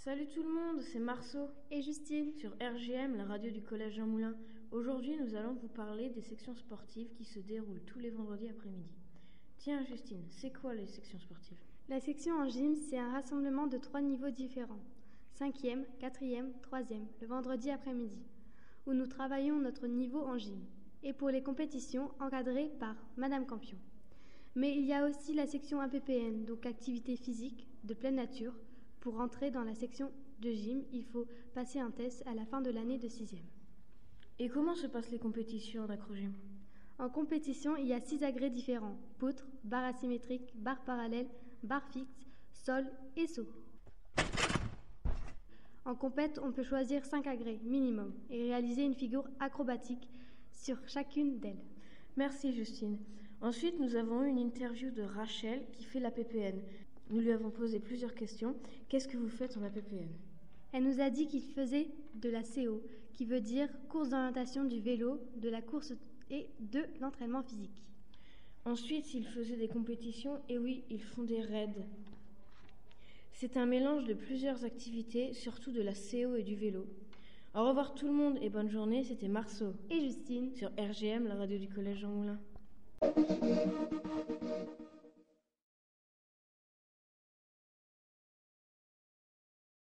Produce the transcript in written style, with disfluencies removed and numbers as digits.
Salut tout le monde, c'est Marceau et Justine sur RGM, la radio du Collège Jean Moulin. Aujourd'hui, nous allons vous parler des sections sportives qui se déroulent tous les vendredis après-midi. Tiens Justine, c'est quoi les sections sportives? La section en gym, c'est un rassemblement de 3 niveaux différents. 5e, 4e, 3e, le vendredi après-midi, où nous travaillons notre niveau en gym. Et pour les compétitions, encadrées par Madame Campion. Mais il y a aussi la section APPN, donc activité physique de pleine nature. Pour entrer dans la section de gym, il faut passer un test à la fin de l'année de 6e. Et comment se passent les compétitions en acrogym? En compétition, il y a 6 agrès différents: poutre, barre asymétrique, barre parallèle, barre fixe, sol et saut. En compète, on peut choisir 5 agrès minimum et réaliser une figure acrobatique sur chacune d'elles. Merci Justine. Ensuite, nous avons eu une interview de Rachel qui fait la PPN. Nous lui avons posé plusieurs questions. Qu'est-ce que vous faites en APPN? Elle nous a dit qu'il faisait de la CO, qui veut dire course d'orientation du vélo, de la course et de l'entraînement physique. Ensuite, ils faisaient des compétitions, et oui, ils font des raids. C'est un mélange de plusieurs activités, surtout de la CO et du vélo. Au revoir tout le monde et bonne journée, c'était Marceau et Justine sur RGM, la radio du Collège Jean Moulin.